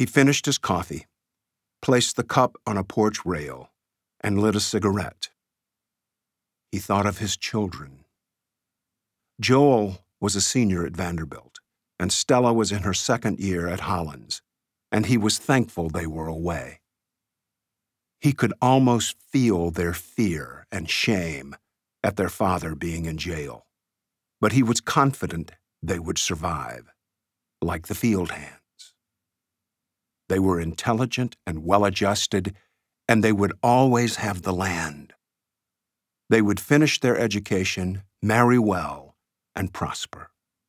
He finished his coffee, placed the cup on a porch rail, and lit a cigarette. He thought of his children. Joel was a senior at Vanderbilt, and Stella was in her second year at Hollins, and he was thankful they were away. He could almost feel their fear and shame at their father being in jail, but he was confident they would survive, like the field hands. They were intelligent and well-adjusted, and they would always have the land. They would finish their education, marry well, and prosper.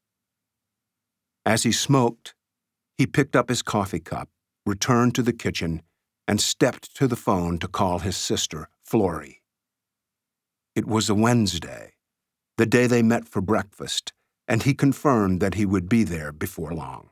As he smoked, he picked up his coffee cup, returned to the kitchen, and stepped to the phone to call his sister, Florrie. It was a Wednesday, the day they met for breakfast, and he confirmed that he would be there before long.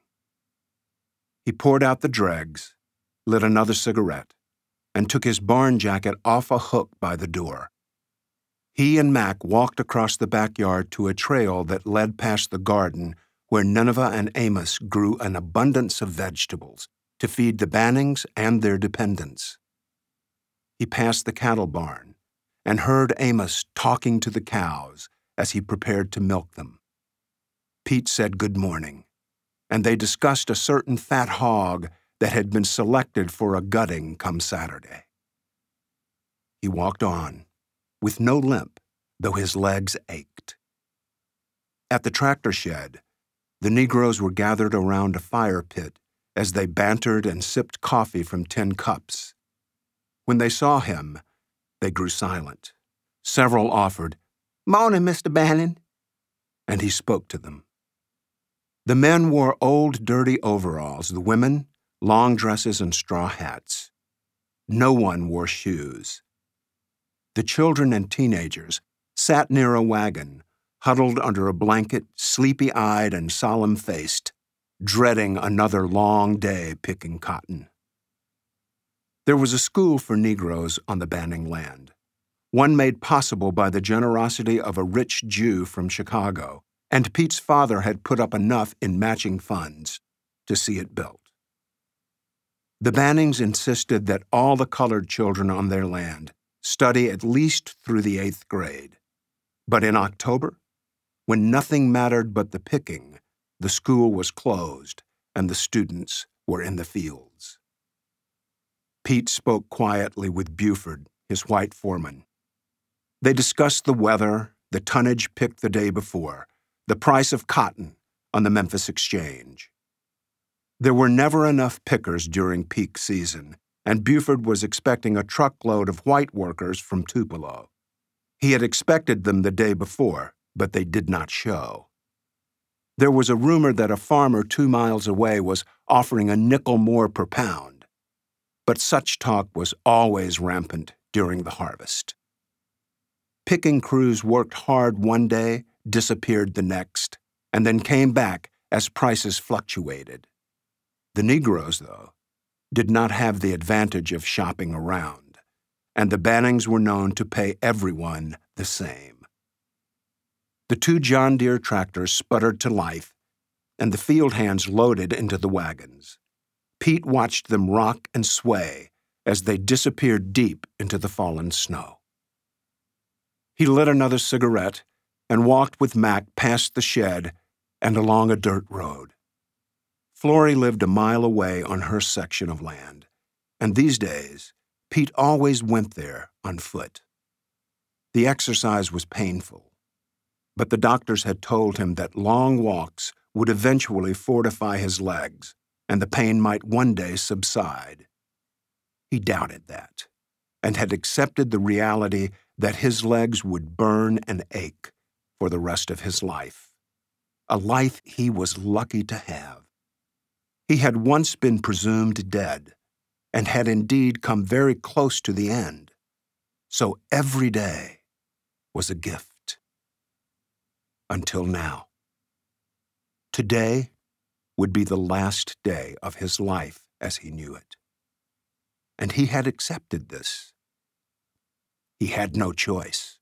He poured out the dregs, lit another cigarette, and took his barn jacket off a hook by the door. He and Mac walked across the backyard to a trail that led past the garden where Nineveh and Amos grew an abundance of vegetables to feed the Bannings and their dependents. He passed the cattle barn and heard Amos talking to the cows as he prepared to milk them. Pete said good morning, and they discussed a certain fat hog that had been selected for a gutting come Saturday. He walked on, with no limp, though his legs ached. At the tractor shed, the Negroes were gathered around a fire pit as they bantered and sipped coffee from tin cups. When they saw him, they grew silent. Several offered, "Morning, Mr. Bannon," and he spoke to them. The men wore old, dirty overalls, the women, long dresses and straw hats. No one wore shoes. The children and teenagers sat near a wagon, huddled under a blanket, sleepy-eyed and solemn-faced, dreading another long day picking cotton. There was a school for Negroes on the Banning land, one made possible by the generosity of a rich Jew from Chicago, and Pete's father had put up enough in matching funds to see it built. The Bannings insisted that all the colored children on their land study at least through the 8th grade. But in October, when nothing mattered but the picking, the school was closed and the students were in the fields. Pete spoke quietly with Buford, his white foreman. They discussed the weather, the tonnage picked the day before, the price of cotton on the Memphis Exchange. There were never enough pickers during peak season, and Buford was expecting a truckload of white workers from Tupelo. He had expected them the day before, but they did not show. There was a rumor that a farmer 2 miles away was offering a nickel more per pound, but such talk was always rampant during the harvest. Picking crews worked hard one day, disappeared the next, and then came back as prices fluctuated. The Negroes, though, did not have the advantage of shopping around, and the Bannings were known to pay everyone the same. The 2 John Deere tractors sputtered to life, and the field hands loaded into the wagons. Pete watched them rock and sway as they disappeared deep into the fallen snow. He lit another cigarette and walked with Mac past the shed and along a dirt road. Florrie lived a mile away on her section of land, and these days, Pete always went there on foot. The exercise was painful, but the doctors had told him that long walks would eventually fortify his legs, and the pain might one day subside. He doubted that, and had accepted the reality that his legs would burn and ache for the rest of his life, a life he was lucky to have. He had once been presumed dead, and had indeed come very close to the end, so every day was a gift. Until now. Today would be the last day of his life as he knew it, and he had accepted this. He had no choice.